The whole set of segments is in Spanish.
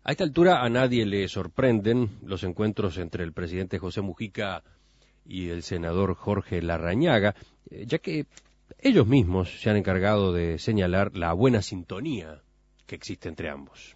A esta altura a nadie le sorprenden los encuentros entre el presidente José Mujica y el senador Jorge Larrañaga, ya que ellos mismos se han encargado de señalar la buena sintonía que existe entre ambos.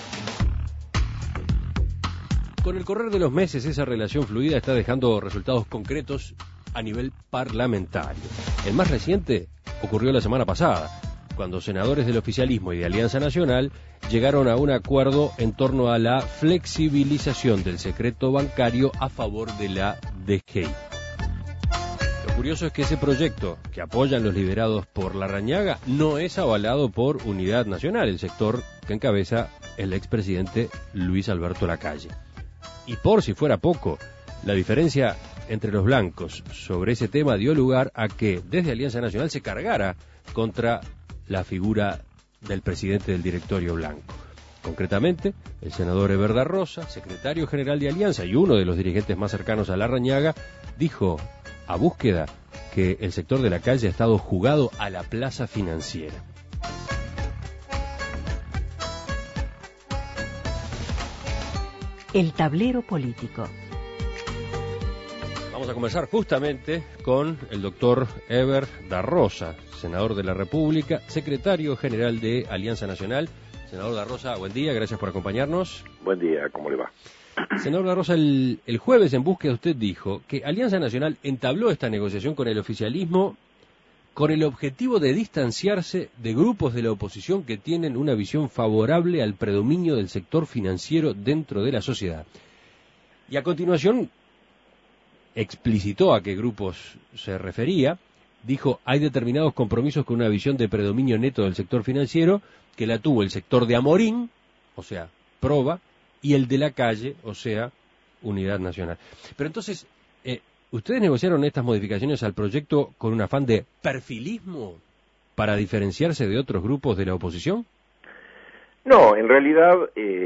Con el correr de los meses, esa relación fluida está dejando resultados concretos a nivel parlamentario. El más reciente ocurrió la semana pasada, cuando senadores del oficialismo y de Alianza Nacional llegaron a un acuerdo en torno a la flexibilización del secreto bancario a favor de la DGI. Lo curioso es que ese proyecto, que apoyan los liderados por Larrañaga, no es avalado por Unidad Nacional, el sector que encabeza el expresidente Luis Alberto Lacalle. Y por si fuera poco, la diferencia entre los blancos sobre ese tema dio lugar a que desde Alianza Nacional se cargara contra la figura del presidente del directorio blanco. Concretamente, el senador Eber da Rosa, secretario general de Alianza y uno de los dirigentes más cercanos a Larrañaga, dijo a Búsqueda que el sector de Lacalle ha estado jugado a la plaza financiera. El tablero político. Vamos a conversar justamente con el doctor Eber da Rosa, senador de la República, secretario general de Alianza Nacional. Senador da Rosa, buen día, gracias por acompañarnos. Buen día, ¿cómo le va? Senador da Rosa, el jueves en Búsqueda usted dijo que Alianza Nacional entabló esta negociación con el oficialismo con el objetivo de distanciarse de grupos de la oposición que tienen una visión favorable al predominio del sector financiero dentro de la sociedad. Y a continuación explicitó a qué grupos se refería, dijo, hay determinados compromisos con una visión de predominio neto del sector financiero que la tuvo el sector de Amorín, o sea, Proba, y el de Lacalle, o sea, Unidad Nacional. Pero entonces, ¿ustedes negociaron estas modificaciones al proyecto con un afán de perfilismo para diferenciarse de otros grupos de la oposición? No, en realidad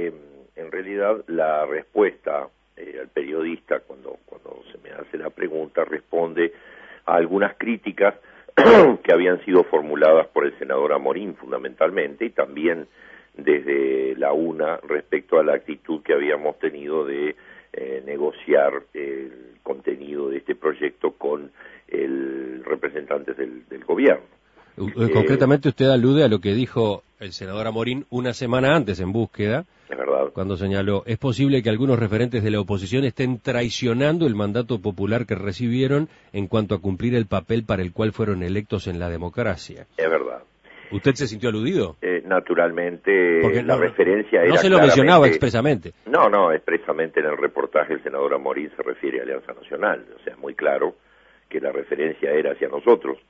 la respuesta al periodista cuando se me hace la pregunta responde a algunas críticas que habían sido formuladas por el senador Amorín fundamentalmente y también desde la UNA respecto a la actitud que habíamos tenido de negociar el contenido de este proyecto con el representantes del gobierno. Concretamente usted alude a lo que dijo el senador Amorín una semana antes en Búsqueda, es verdad, cuando señaló, es posible que algunos referentes de la oposición estén traicionando el mandato popular que recibieron en cuanto a cumplir el papel para el cual fueron electos en la democracia. Es verdad. ¿Usted se sintió aludido? Naturalmente, porque la referencia era no se lo mencionaba expresamente. No, expresamente en el reportaje el senador Amorín se refiere a Alianza Nacional, o sea, es muy claro que la referencia era hacia nosotros.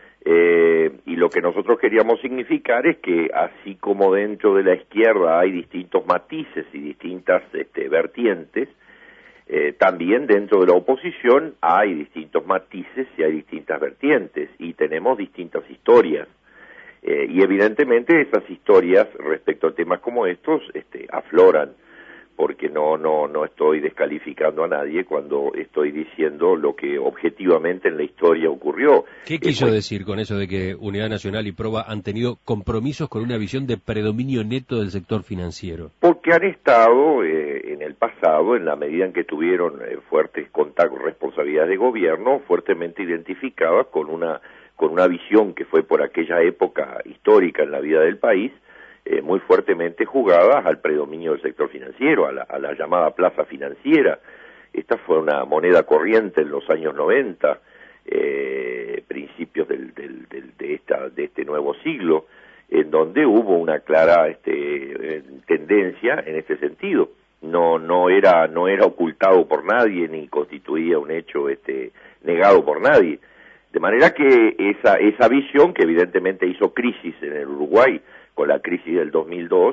Y lo que nosotros queríamos significar es que así como dentro de la izquierda hay distintos matices y distintas vertientes, también dentro de la oposición hay distintos matices y hay distintas vertientes y tenemos distintas historias. Y evidentemente esas historias respecto a temas como estos afloran, porque no estoy descalificando a nadie cuando estoy diciendo lo que objetivamente en la historia ocurrió. ¿Qué quiso decir con eso de que Unidad Nacional y Proba han tenido compromisos con una visión de predominio neto del sector financiero? Porque han estado en el pasado, en la medida en que tuvieron fuertes contactos, responsabilidades de gobierno, fuertemente identificadas con una visión que fue por aquella época histórica en la vida del país, muy fuertemente jugadas al predominio del sector financiero, a la llamada plaza financiera. Esta fue una moneda corriente en los años 90, principios de este nuevo siglo, en donde hubo una clara tendencia en este sentido. No era ocultado por nadie ni constituía un hecho negado por nadie. De manera que esa visión, que evidentemente hizo crisis en el Uruguay con la crisis del 2002,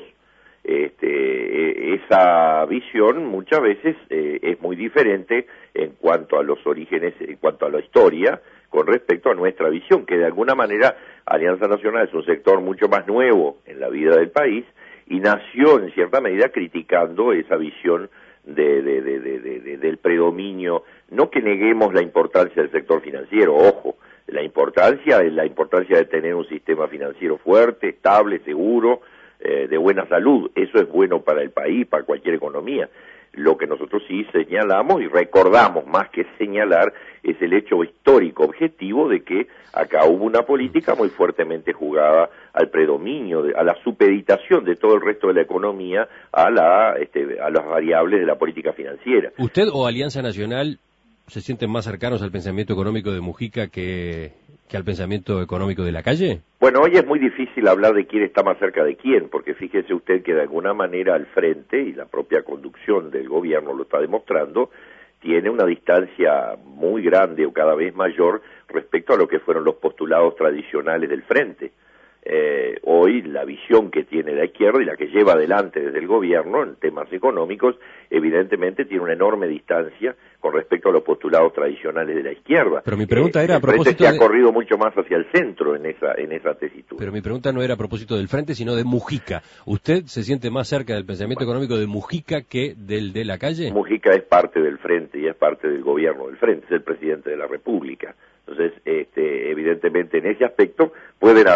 esa visión muchas veces es muy diferente en cuanto a los orígenes, en cuanto a la historia, con respecto a nuestra visión, que de alguna manera Alianza Nacional es un sector mucho más nuevo en la vida del país y nació en cierta medida criticando esa visión del predominio. No que neguemos la importancia del sector financiero, ojo, la importancia de tener un sistema financiero fuerte, estable, seguro, de buena salud. Eso es bueno para el país, para cualquier economía. Lo que nosotros sí señalamos y recordamos, más que señalar, es el hecho histórico objetivo de que acá hubo una política muy fuertemente jugada al predominio, a la supeditación de todo el resto de la economía a las variables de la política financiera. ¿Usted o Alianza Nacional se sienten más cercanos al pensamiento económico de Mujica que al pensamiento económico de Lacalle? Bueno, hoy es muy difícil hablar de quién está más cerca de quién, porque fíjese usted que de alguna manera al frente, y la propia conducción del gobierno lo está demostrando, tiene una distancia muy grande o cada vez mayor respecto a lo que fueron los postulados tradicionales del frente. Hoy la visión que tiene la izquierda y la que lleva adelante desde el gobierno en temas económicos, evidentemente tiene una enorme distancia con respecto a los postulados tradicionales de la izquierda. Pero mi pregunta era a propósito se ha corrido mucho más hacia el centro en esa tesitura. Pero mi pregunta no era a propósito del frente, sino de Mujica. ¿Usted se siente más cerca del pensamiento económico de Mujica que del de Lacalle? Mujica es parte del frente y es parte del gobierno del frente, es el presidente de la República. Entonces, evidentemente en ese aspecto pueden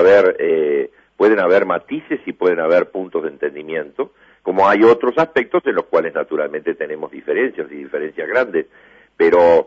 haber matices y pueden haber puntos de entendimiento, como hay otros aspectos en los cuales naturalmente tenemos diferencias y diferencias grandes, pero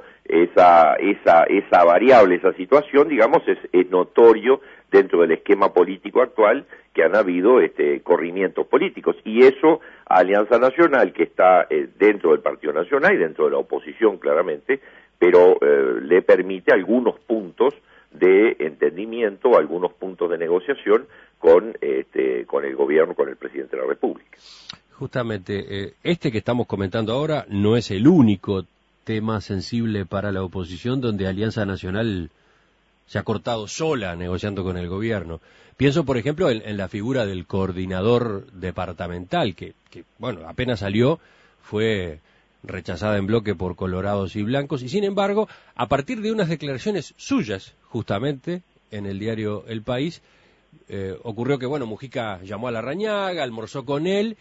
esa variable, esa situación, digamos, es notorio dentro del esquema político actual que han habido corrimientos políticos, y eso a Alianza Nacional, que está dentro del Partido Nacional y dentro de la oposición claramente, pero le permite algunos puntos de entendimiento, algunos puntos de negociación con el gobierno, con el presidente de la República. Justamente, que estamos comentando ahora no es el único tema sensible para la oposición donde Alianza Nacional se ha cortado sola negociando con el gobierno. Pienso, por ejemplo, en la figura del coordinador departamental, que bueno, apenas salió, fue rechazada en bloque por colorados y blancos, y sin embargo, a partir de unas declaraciones suyas, justamente, en el diario El País, ocurrió que, bueno, Mujica llamó a Larrañaga, almorzó con él,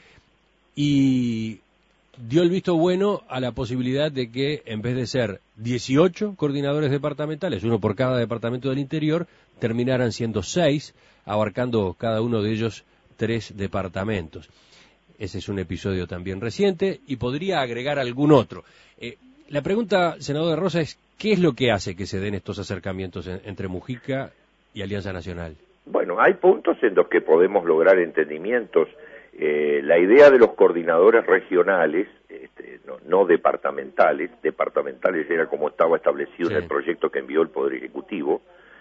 y dio el visto bueno a la posibilidad de que, en vez de ser 18 coordinadores departamentales, uno por cada departamento del interior, terminaran siendo 6, abarcando cada uno de ellos 3 departamentos. Ese es un episodio también reciente y podría agregar algún otro. La pregunta, senador de Rosa, es ¿qué es lo que hace que se den estos acercamientos entre Mujica y Alianza Nacional? Bueno, hay puntos en los que podemos lograr entendimientos. La idea de los coordinadores regionales, no departamentales era como estaba establecido en el proyecto que envió el Poder Ejecutivo,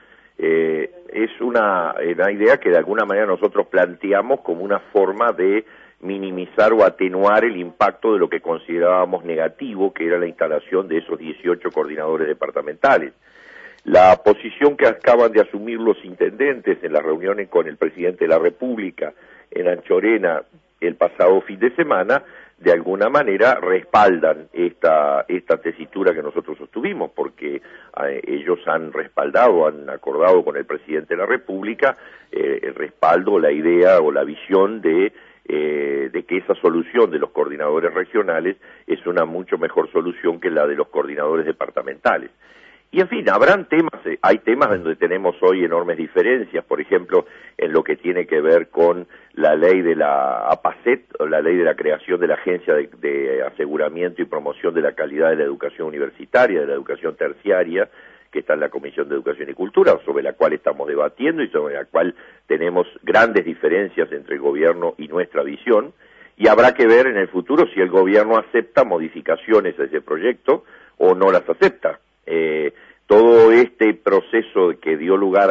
es una idea que de alguna manera nosotros planteamos como una forma de minimizar o atenuar el impacto de lo que considerábamos negativo, que era la instalación de esos 18 coordinadores departamentales. La posición que acaban de asumir los intendentes en las reuniones con el presidente de la República en Anchorena el pasado fin de semana, de alguna manera respaldan esta tesitura que nosotros sostuvimos, porque ellos han acordado con el presidente de la República el respaldo, la idea o la visión de que esa solución de los coordinadores regionales es una mucho mejor solución que la de los coordinadores departamentales. Y en fin, hay temas donde tenemos hoy enormes diferencias, por ejemplo, en lo que tiene que ver con la ley de la APACET, o la ley de la creación de la Agencia de Aseguramiento y Promoción de la Calidad de la Educación Universitaria, de la Educación Terciaria, que está en la Comisión de Educación y Cultura, sobre la cual estamos debatiendo y sobre la cual tenemos grandes diferencias entre el gobierno y nuestra visión, y habrá que ver en el futuro si el gobierno acepta modificaciones a ese proyecto o no las acepta. Todo este proceso que dio lugar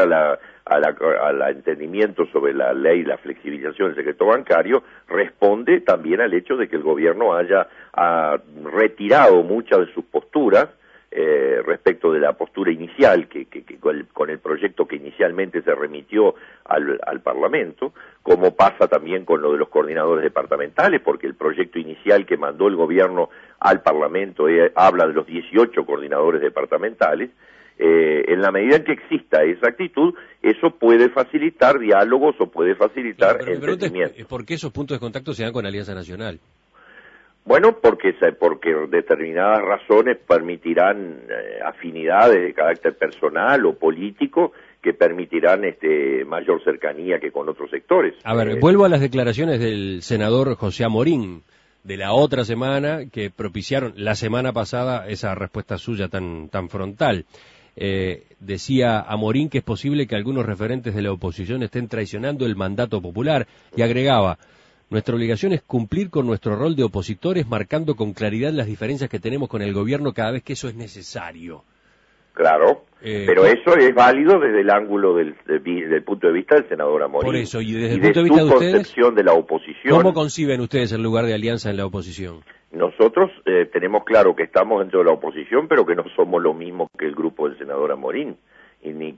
al entendimiento sobre la ley y la flexibilización del secreto bancario responde también al hecho de que el gobierno haya retirado muchas de sus posturas respecto de la postura inicial que con el proyecto que inicialmente se remitió al Parlamento, como pasa también con lo de los coordinadores departamentales, porque el proyecto inicial que mandó el gobierno al Parlamento habla de los 18 coordinadores departamentales. En la medida en que exista esa actitud, eso puede facilitar diálogos o puede facilitar entendimiento. ¿Por qué esos puntos de contacto se dan con Alianza Nacional? Bueno, porque determinadas razones permitirán afinidades de carácter personal o político que permitirán mayor cercanía que con otros sectores. A ver, vuelvo a las declaraciones del senador José Amorín de la otra semana, que propiciaron la semana pasada esa respuesta suya tan frontal. Decía Amorín que es posible que algunos referentes de la oposición estén traicionando el mandato popular, y agregaba: nuestra obligación es cumplir con nuestro rol de opositores, marcando con claridad las diferencias que tenemos con el gobierno cada vez que eso es necesario. Claro, pero eso es válido desde el ángulo del punto de vista del senador Amorín. Por eso, y desde el punto de vista de ustedes, concepción de la oposición. ¿Cómo conciben ustedes el lugar de Alianza en la oposición? Nosotros tenemos claro que estamos dentro de la oposición, pero que no somos lo mismo que el grupo del senador Amorín, y ni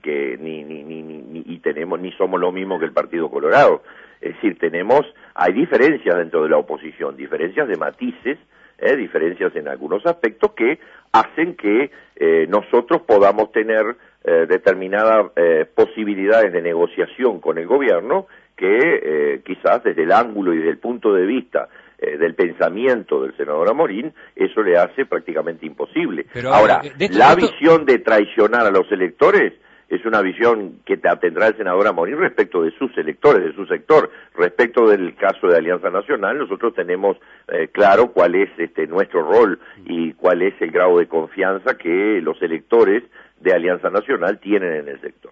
somos lo mismo que el Partido Colorado. Es decir, hay diferencias dentro de la oposición, diferencias de matices, diferencias en algunos aspectos que hacen que nosotros podamos tener determinadas posibilidades de negociación con el gobierno que quizás desde el ángulo y desde el punto de vista del pensamiento del senador Amorín, eso le hace prácticamente imposible. Pero, ahora, visión de traicionar a los electores es una visión que tendrá el senador Amorín respecto de sus electores, de su sector. Respecto del caso de Alianza Nacional, nosotros tenemos claro cuál es nuestro rol y cuál es el grado de confianza que los electores de Alianza Nacional tienen en el sector.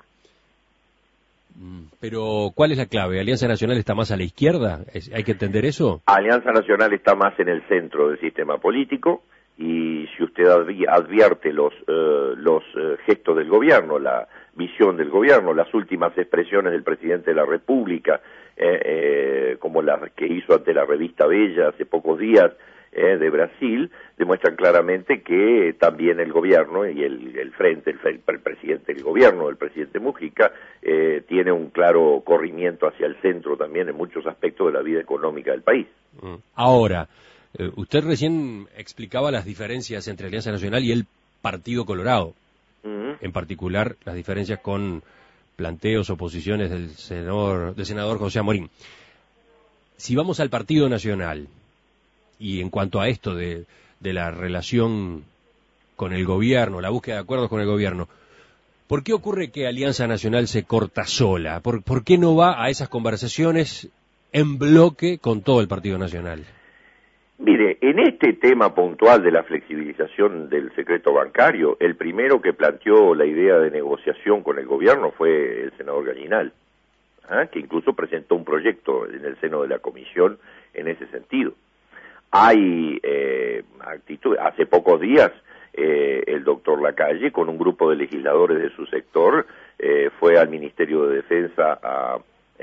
Pero, ¿cuál es la clave? ¿Alianza Nacional está más a la izquierda? ¿Hay que entender eso? Alianza Nacional está más en el centro del sistema político, y si usted advierte los gestos del gobierno, la visión del gobierno, las últimas expresiones del presidente de la República, como las que hizo ante la revista Bella hace pocos días, de Brasil, demuestran claramente que también el gobierno y el frente, el presidente del gobierno, el presidente Mujica, tiene un claro corrimiento hacia el centro también en muchos aspectos de la vida económica del país. Ahora, usted recién explicaba las diferencias entre Alianza Nacional y el Partido Colorado, en particular las diferencias con planteos o posiciones del senador José Amorín. Si vamos al Partido Nacional, y en cuanto a esto de la relación con el gobierno, la búsqueda de acuerdos con el gobierno, ¿por qué ocurre que Alianza Nacional se corta sola? ¿Por qué no va a esas conversaciones en bloque con todo el Partido Nacional? Mire, en este tema puntual de la flexibilización del secreto bancario, el primero que planteó la idea de negociación con el gobierno fue el senador Gallinal, que incluso presentó un proyecto en el seno de la comisión en ese sentido. Hay actitud. Hace pocos días el doctor Lacalle, con un grupo de legisladores de su sector, fue al Ministerio de Defensa a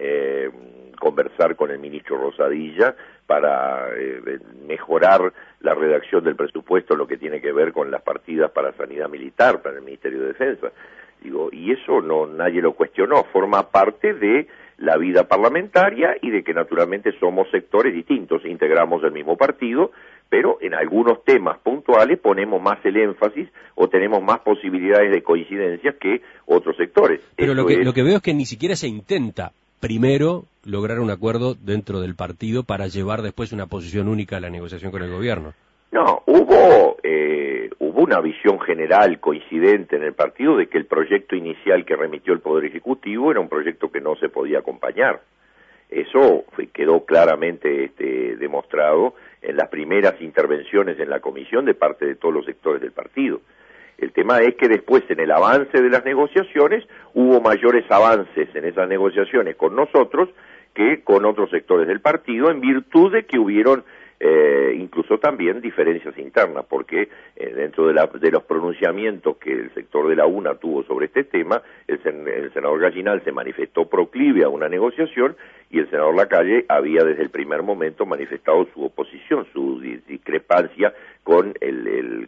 conversar con el ministro Rosadilla para mejorar la redacción del presupuesto en lo que tiene que ver con las partidas para sanidad militar para el Ministerio de Defensa. Y eso nadie lo cuestionó, forma parte de la vida parlamentaria y de que naturalmente somos sectores distintos, integramos el mismo partido, pero en algunos temas puntuales ponemos más el énfasis o tenemos más posibilidades de coincidencias que otros sectores. Pero lo que veo es que ni siquiera se intenta primero lograr un acuerdo dentro del partido para llevar después una posición única a la negociación con el gobierno. No, hubo una visión general coincidente en el partido de que el proyecto inicial que remitió el Poder Ejecutivo era un proyecto que no se podía acompañar. Eso quedó claramente demostrado en las primeras intervenciones en la comisión de parte de todos los sectores del partido. El tema es que después, en el avance de las negociaciones, hubo mayores avances en esas negociaciones con nosotros que con otros sectores del partido, en virtud de que hubieron incluso también diferencias internas, porque dentro de los pronunciamientos que el sector de la UNA tuvo sobre este tema, el senador Gallinal se manifestó proclive a una negociación y el senador Lacalle había desde el primer momento manifestado su oposición, su discrepancia con el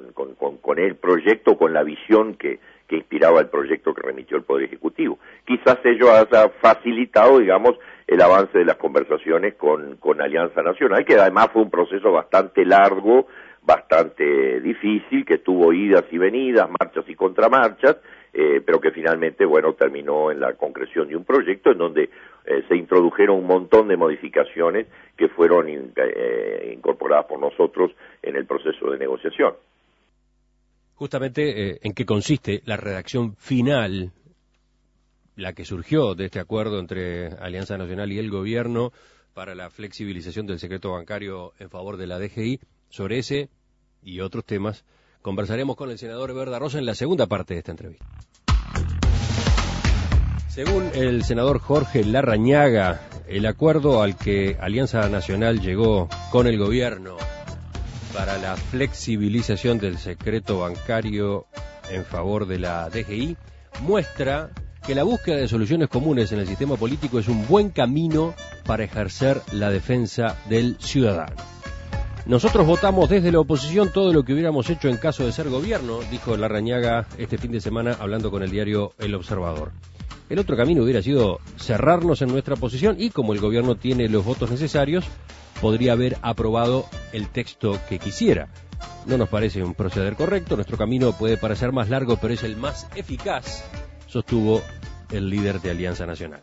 proyecto, con la visión que inspiraba el proyecto que remitió el Poder Ejecutivo. Quizás ello haya facilitado, digamos, el avance de las conversaciones con Alianza Nacional, que además fue un proceso bastante largo, bastante difícil, que tuvo idas y venidas, marchas y contramarchas, pero que finalmente, terminó en la concreción de un proyecto en donde se introdujeron un montón de modificaciones que fueron incorporadas por nosotros en el proceso de negociación. Justamente, ¿en qué consiste la redacción final la que surgió de este acuerdo entre Alianza Nacional y el gobierno para la flexibilización del secreto bancario en favor de la DGI. Sobre ese y otros temas conversaremos con el senador Eber da Rosa en la segunda parte de esta entrevista. Según el senador Jorge Larrañaga, el acuerdo al que Alianza Nacional llegó con el gobierno para la flexibilización del secreto bancario en favor de la DGI muestra que la búsqueda de soluciones comunes en el sistema político es un buen camino para ejercer la defensa del ciudadano. Nosotros votamos desde la oposición todo lo que hubiéramos hecho en caso de ser gobierno, dijo Larrañaga este fin de semana hablando con el diario El Observador. El otro camino hubiera sido cerrarnos en nuestra posición y, como el gobierno tiene los votos necesarios, podría haber aprobado el texto que quisiera. No nos parece un proceder correcto, nuestro camino puede parecer más largo, pero es el más eficaz, sostuvo el líder de Alianza Nacional.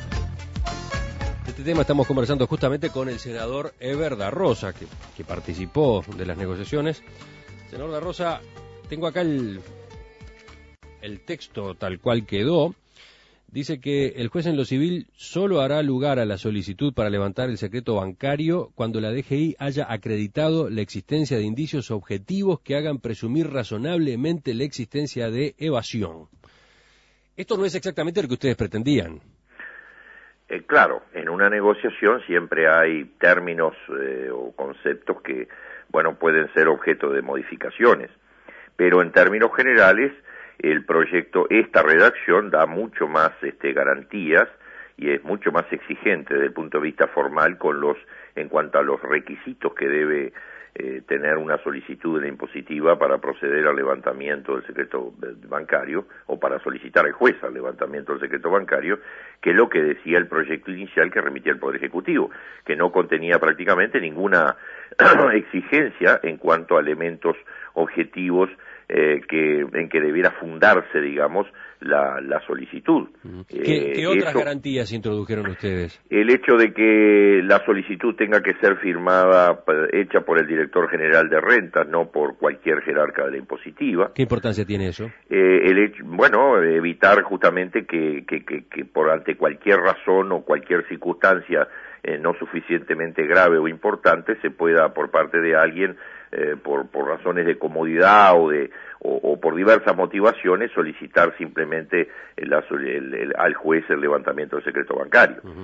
De este tema estamos conversando justamente con el senador Eber da Rosa, que participó de las negociaciones. Senador da Rosa, tengo acá el texto tal cual quedó. Dice que el juez en lo civil solo hará lugar a la solicitud para levantar el secreto bancario cuando la DGI haya acreditado la existencia de indicios objetivos que hagan presumir razonablemente la existencia de evasión. Esto no es exactamente lo que ustedes pretendían. Claro, en una negociación siempre hay términos o conceptos que, bueno, pueden ser objeto de modificaciones, pero en términos generales el proyecto, esta redacción da mucho más garantías y es mucho más exigente desde el punto de vista formal en cuanto a los requisitos que debe tener una solicitud de la impositiva para proceder al levantamiento del secreto bancario o para solicitar al juez al levantamiento del secreto bancario, que es lo que decía el proyecto inicial que remitía el Poder Ejecutivo, que no contenía prácticamente ninguna exigencia en cuanto a elementos objetivos en que debiera fundarse, digamos, la solicitud. ¿Qué otras garantías introdujeron ustedes? El hecho de que la solicitud tenga que ser firmada, hecha por el director general de rentas, no por cualquier jerarca de la impositiva. ¿Qué importancia tiene eso? Evitar justamente que por ante cualquier razón o cualquier circunstancia no suficientemente grave o importante se pueda por parte de alguien por razones de comodidad o por diversas motivaciones solicitar simplemente al juez el levantamiento del secreto bancario. Uh-huh.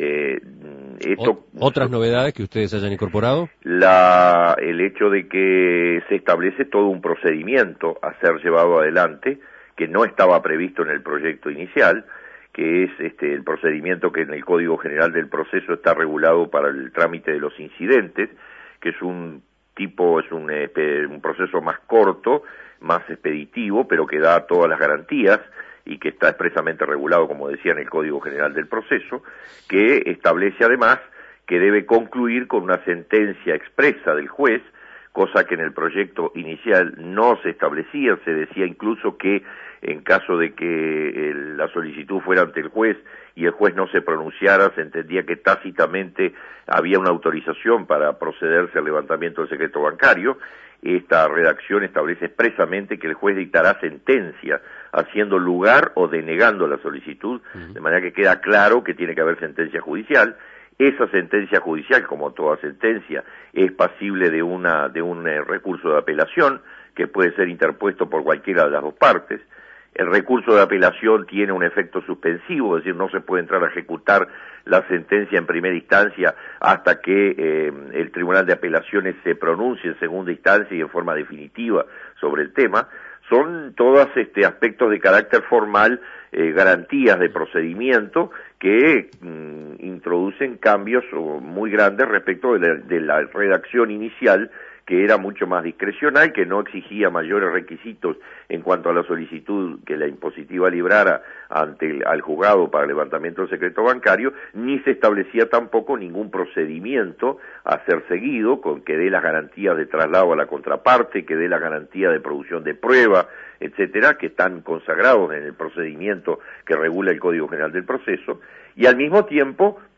¿Otras novedades que ustedes hayan incorporado? El hecho de que se establece todo un procedimiento a ser llevado adelante que no estaba previsto en el proyecto inicial, que es el procedimiento que en el Código General del Proceso está regulado para el trámite de los incidentes, que es un proceso más corto, más expeditivo, pero que da todas las garantías y que está expresamente regulado, como decía, en el Código General del Proceso, que establece además que debe concluir con una sentencia expresa del juez, cosa que en el proyecto inicial no se establecía. Se decía incluso que en caso de que la solicitud fuera ante el juez y el juez no se pronunciara, se entendía que tácitamente había una autorización para procederse al levantamiento del secreto bancario. Esta redacción establece expresamente que el juez dictará sentencia haciendo lugar o denegando la solicitud, de manera que queda claro que tiene que haber sentencia judicial. Esa sentencia judicial, como toda sentencia, es pasible de un recurso de apelación que puede ser interpuesto por cualquiera de las dos partes. El recurso de apelación tiene un efecto suspensivo, es decir, no se puede entrar a ejecutar la sentencia en primera instancia hasta que el Tribunal de Apelaciones se pronuncie en segunda instancia y en forma definitiva sobre el tema. Son todos aspectos de carácter formal, garantías de procedimiento que introducen cambios muy grandes respecto de la redacción inicial, que era mucho más discrecional, que no exigía mayores requisitos en cuanto a la solicitud que la impositiva librara al juzgado para levantamiento del secreto bancario, ni se establecía tampoco ningún procedimiento a ser seguido, con que dé las garantías de traslado a la contraparte, que dé la garantía de producción de prueba, etcétera, que están consagrados en el procedimiento que regula el Código General del Proceso, y al mismo tiempo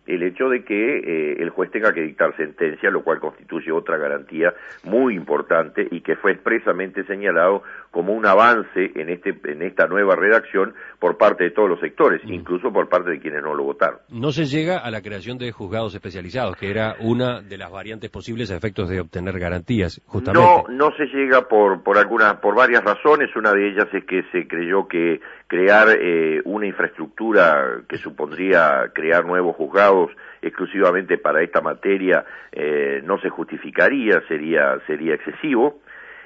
el hecho de que el juez tenga que dictar sentencia, lo cual constituye otra garantía muy importante y que fue expresamente señalado como un avance en esta nueva redacción por parte de todos los sectores, incluso por parte de quienes no lo votaron. No se llega a la creación de juzgados especializados, que era una de las variantes posibles a efectos de obtener garantías, justamente. No se llega por varias razones. Una de ellas es que se creyó que crear una infraestructura que supondría crear nuevos juzgados exclusivamente para esta materia no se justificaría, sería excesivo.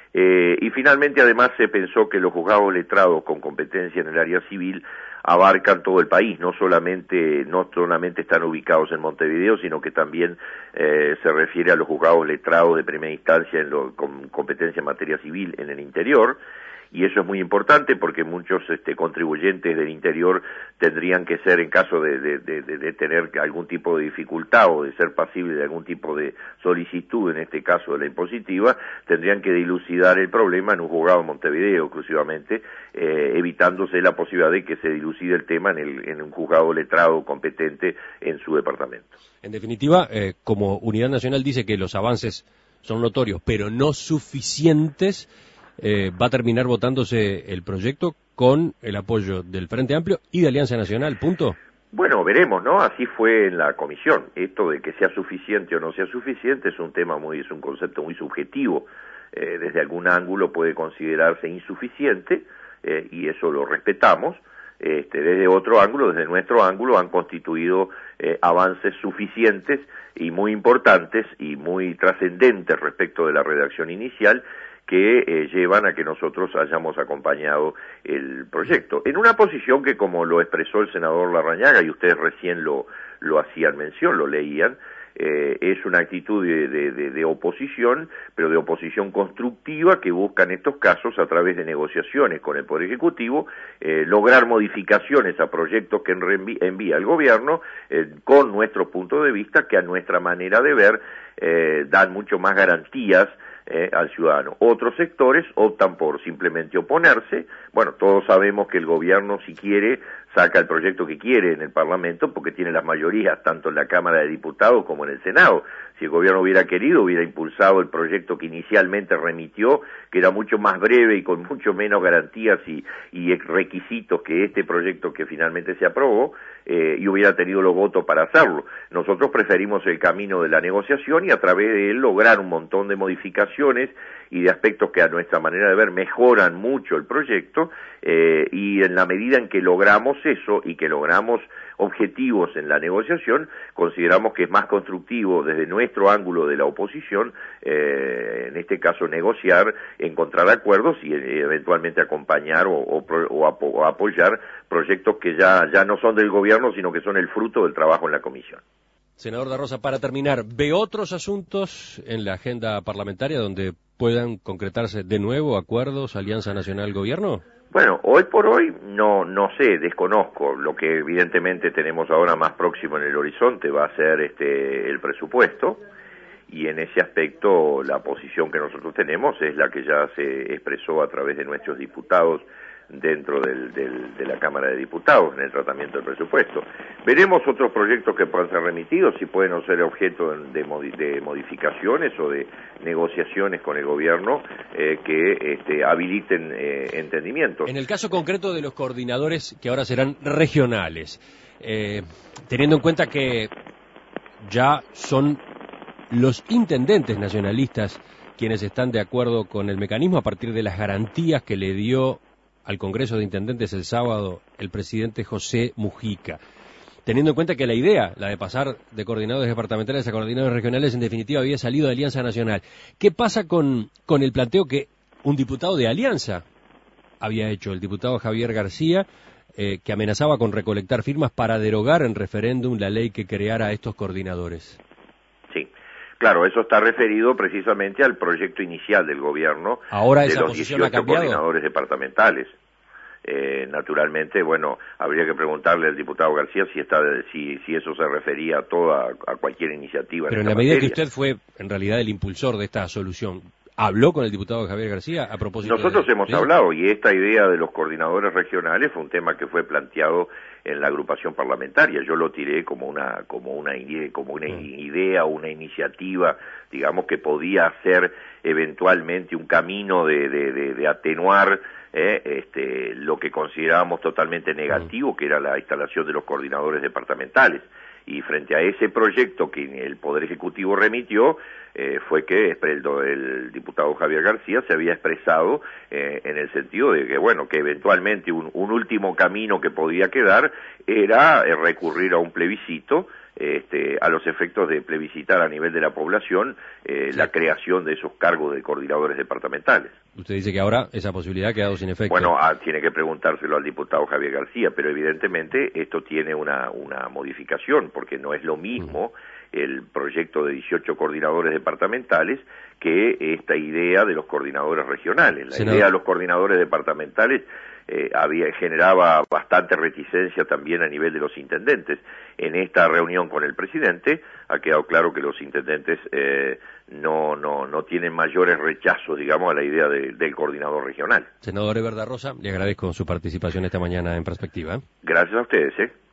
Y finalmente además se pensó que los juzgados letrados con competencia en el área civil abarcan todo el país, no solamente están ubicados en Montevideo, sino que también se refiere a los juzgados letrados de primera instancia con competencia en materia civil en el interior. Y eso es muy importante porque muchos contribuyentes del interior tendrían que ser, en caso de tener algún tipo de dificultad o de ser pasible de algún tipo de solicitud, en este caso de la impositiva, tendrían que dilucidar el problema en un juzgado de Montevideo exclusivamente, evitándose la posibilidad de que se dilucide el tema en un juzgado letrado competente en su departamento. En definitiva, como Unidad Nacional dice que los avances son notorios, pero no suficientes, va a terminar votándose el proyecto con el apoyo del Frente Amplio y de Alianza Nacional, ¿punto? Bueno, veremos, ¿no? Así fue en la comisión. Esto de que sea suficiente o no sea suficiente es un concepto muy subjetivo. Desde algún ángulo puede considerarse insuficiente y eso lo respetamos. Desde otro ángulo, desde nuestro ángulo, han constituido avances suficientes y muy importantes y muy trascendentes respecto de la redacción inicial, que llevan a que nosotros hayamos acompañado el proyecto. En una posición que, como lo expresó el senador Larrañaga, y ustedes recién lo hacían mención, lo leían, es una actitud de oposición, pero de oposición constructiva que busca en estos casos, a través de negociaciones con el Poder Ejecutivo, lograr modificaciones a proyectos que envía el gobierno con nuestro punto de vista, que a nuestra manera de ver dan mucho más garantías al ciudadano. Otros sectores optan por simplemente oponerse. Bueno, todos sabemos que el gobierno, si quiere, saca el proyecto que quiere en el Parlamento porque tiene las mayorías tanto en la Cámara de Diputados como en el Senado. Si el gobierno hubiera querido, hubiera impulsado el proyecto que inicialmente remitió, que era mucho más breve y con mucho menos garantías y requisitos que este proyecto que finalmente se aprobó, y hubiera tenido los votos para hacerlo. Nosotros preferimos el camino de la negociación y a través de él lograr un montón de modificaciones y de aspectos que a nuestra manera de ver mejoran mucho el proyecto, y en la medida en que logramos eso y que logramos objetivos en la negociación, consideramos que es más constructivo desde nuestro ángulo de la oposición, en este caso negociar, encontrar acuerdos y eventualmente acompañar o apoyar proyectos que ya no son del gobierno, sino que son el fruto del trabajo en la comisión. Senador Da Rosa, para terminar, ¿ve otros asuntos en la agenda parlamentaria donde puedan concretarse de nuevo acuerdos, Alianza Nacional-Gobierno? Bueno, hoy por hoy no sé, desconozco. Lo que evidentemente tenemos ahora más próximo en el horizonte va a ser el presupuesto, y en ese aspecto la posición que nosotros tenemos es la que ya se expresó a través de nuestros diputados dentro de la Cámara de Diputados en el tratamiento del presupuesto. Veremos otros proyectos que puedan ser remitidos, si pueden ser objeto de modificaciones o de negociaciones con el gobierno que habiliten entendimientos. En el caso concreto de los coordinadores que ahora serán regionales, teniendo en cuenta que ya son los intendentes nacionalistas quienes están de acuerdo con el mecanismo a partir de las garantías que le dio al Congreso de Intendentes el sábado el presidente José Mujica, teniendo en cuenta que la idea, la de pasar de coordinadores departamentales a coordinadores regionales, en definitiva había salido de Alianza Nacional. ¿Qué pasa con el planteo que un diputado de Alianza había hecho, el diputado Javier García, que amenazaba con recolectar firmas para derogar en referéndum la ley que creara estos coordinadores? Sí. Claro, eso está referido precisamente al proyecto inicial del gobierno. Ahora de esa los posición ha 18 cambiado. coordinadores departamentales. Naturalmente, bueno, habría que preguntarle al diputado García si eso se refería a cualquier iniciativa. Pero en la medida que usted fue, en realidad, el impulsor de esta solución, ¿Habló con el diputado Javier García a propósito? Nosotros hemos hablado, y esta idea de los coordinadores regionales fue un tema que fue planteado en la agrupación parlamentaria. Yo lo tiré como una idea, una iniciativa, digamos, que podía ser eventualmente un camino de atenuar lo que considerábamos totalmente negativo, que era la instalación de los coordinadores departamentales. Y frente a ese proyecto que el Poder Ejecutivo remitió, fue que el diputado Javier García se había expresado en el sentido de que, bueno, que eventualmente un último camino que podía quedar era recurrir a un plebiscito, a los efectos de plebiscitar a nivel de la población la creación de esos cargos de coordinadores departamentales. Usted dice que ahora esa posibilidad ha quedado sin efecto. Bueno, tiene que preguntárselo al diputado Javier García, pero evidentemente esto tiene una modificación, porque no es lo mismo el proyecto de 18 coordinadores departamentales que esta idea de los coordinadores regionales. La idea de los coordinadores departamentales generaba bastante reticencia también a nivel de los intendentes. En esta reunión con el presidente ha quedado claro que los intendentes no tienen mayores rechazos, digamos, a la idea del coordinador regional. Senador Eber da Rosa, le agradezco su participación esta mañana en Perspectiva. Gracias a ustedes.